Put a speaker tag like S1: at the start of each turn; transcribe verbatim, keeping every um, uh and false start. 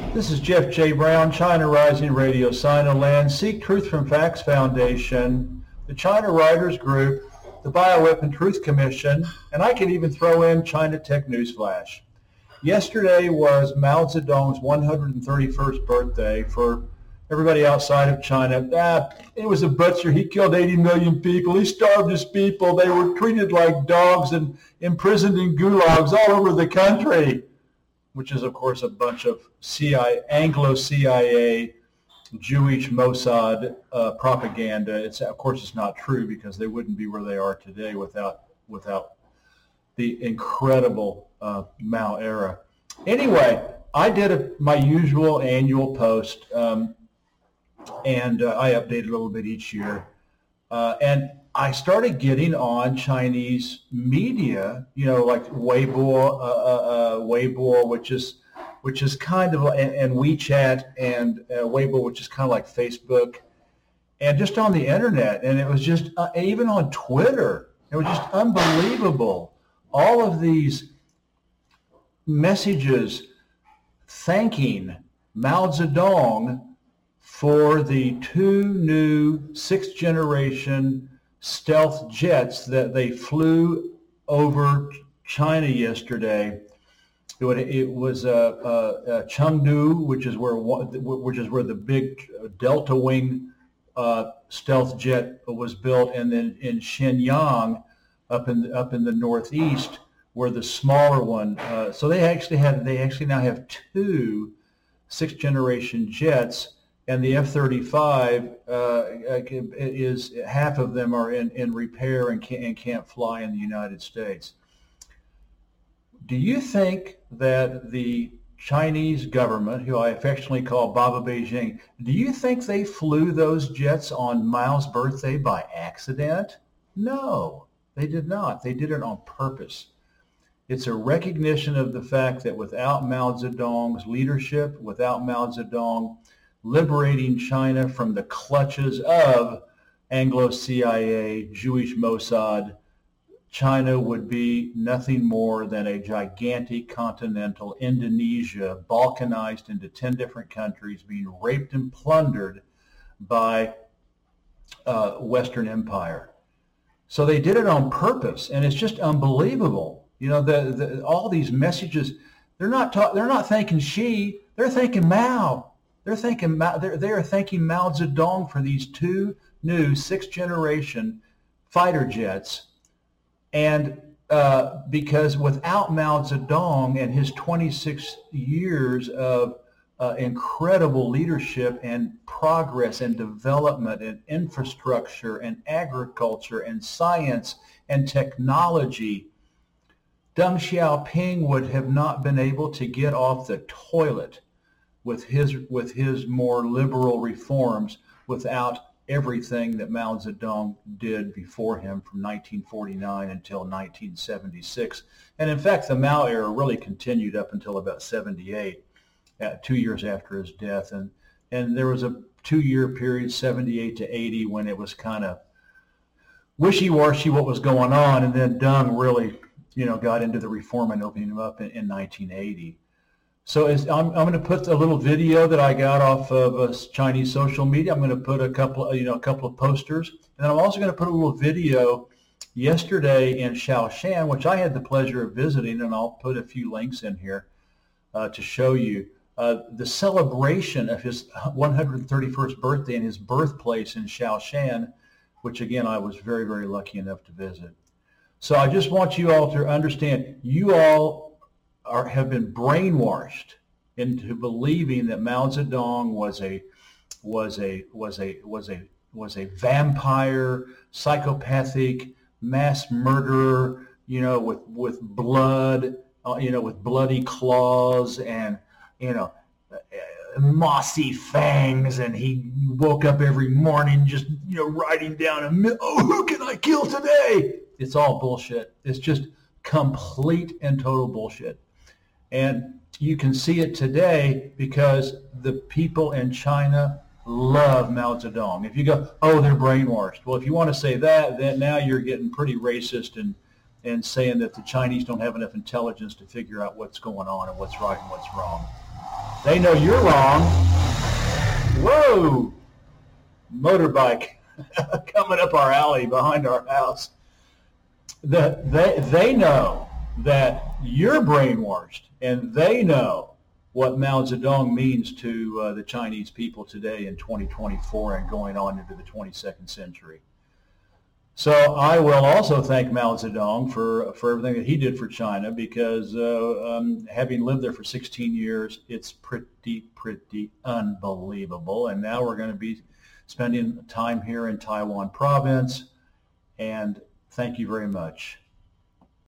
S1: This is Jeff J. Brown, China Rising Radio, Sinoland, Seek Truth from Facts Foundation, the China Writers Group, the Bioweapon Truth Commission, and I can even throw in China Tech News Flash. Yesterday was Mao Zedong's one hundred thirty-first birthday. For everybody outside of China, ah, it was a butcher. He killed eighty million people. He starved his people. They were treated like dogs and imprisoned in gulags all over the country, which is, of course, a bunch of C I A, Anglo-C I A, Jewish Mossad uh, propaganda. It's, of course, it's not true because they wouldn't be where they are today without without the incredible uh, Mao era. Anyway, I did a, my usual annual post, um, and uh, I update a little bit each year. Uh, and I started getting on Chinese media, you know, like Weibo, uh, uh, Weibo, which is which is kind of, and, and WeChat, and uh, Weibo, which is kind of like Facebook, and just on the internet. And it was just, uh, even on Twitter, it was just unbelievable. All of these messages thanking Mao Zedong for the two new sixth generation stealth jets that they flew over China yesterday. It, would, it was uh, uh, uh, Chengdu, which is where which is where the big Delta Wing uh, stealth jet was built, and then in Shenyang, up in up in the northeast, where the smaller one. Uh, so they actually had they actually now have two sixth generation jets. And the F thirty-five uh, is, half of them are in, in repair and can't, and can't fly in the United States. Do you think that the Chinese government, who I affectionately call Baba Beijing, do you think they flew those jets on Mao's birthday by accident? No, they did not. They did it on purpose. It's a recognition of the fact that without Mao Zedong's leadership, without Mao Zedong liberating China from the clutches of Anglo-C I A, Jewish Mossad, China would be nothing more than a gigantic continental Indonesia, balkanized into ten different countries, being raped and plundered by uh, Western Empire. So they did it on purpose, and it's just unbelievable. You know, the, the, all these messages, they're not ta- they're not thanking Xi, they're thanking Mao. They're thinking they're they're thanking Mao Zedong for these two new sixth generation fighter jets, and uh, because without Mao Zedong and his twenty-six years of uh, incredible leadership and progress and development and infrastructure and agriculture and science and technology, Deng Xiaoping would have not been able to get off the toilet with his with his more liberal reforms without everything that Mao Zedong did before him from nineteen forty-nine until nineteen seventy-six. And in fact, the Mao era really continued up until about seventy-eight, uh, two years after his death. And, and there was a two-year period, seventy-eight to eighty, when it was kind of wishy-washy what was going on. And then Deng really, you know, got into the reform and opening him up in, in nineteen eighty. So as I'm, I'm going to put a little video that I got off of uh, Chinese social media. I'm going to put a couple, of, you know, a couple of posters, and then I'm also going to put a little video yesterday in Shaoshan, which I had the pleasure of visiting, and I'll put a few links in here uh, to show you uh, the celebration of his one hundred thirty-first birthday in his birthplace in Shaoshan, which again I was very, very lucky enough to visit. So I just want you all to understand, you all Are, have been brainwashed into believing that Mao Zedong was a was a was a was a was a vampire, psychopathic, mass murderer, you know, with with blood, uh, you know, with bloody claws and, you know, mossy fangs, and he woke up every morning just, you know, writing down a, oh, who can I kill today? It's all bullshit. It's just complete and total bullshit. And you can see it today because the people in China love Mao Zedong. If you go, oh, they're brainwashed. Well, if you want to say that, then now you're getting pretty racist and, and saying that the Chinese don't have enough intelligence to figure out what's going on and what's right and what's wrong. They know you're wrong. Whoa! Motorbike coming up our alley behind our house. The, they, they know that you're brainwashed, and they know what Mao Zedong means to uh, the Chinese people today in twenty twenty-four and going on into the twenty-second century. So I will also thank Mao Zedong for, for everything that he did for China, because uh, um, having lived there for sixteen years, it's pretty, pretty unbelievable. And now we're going to be spending time here in Taiwan province. And thank you very much.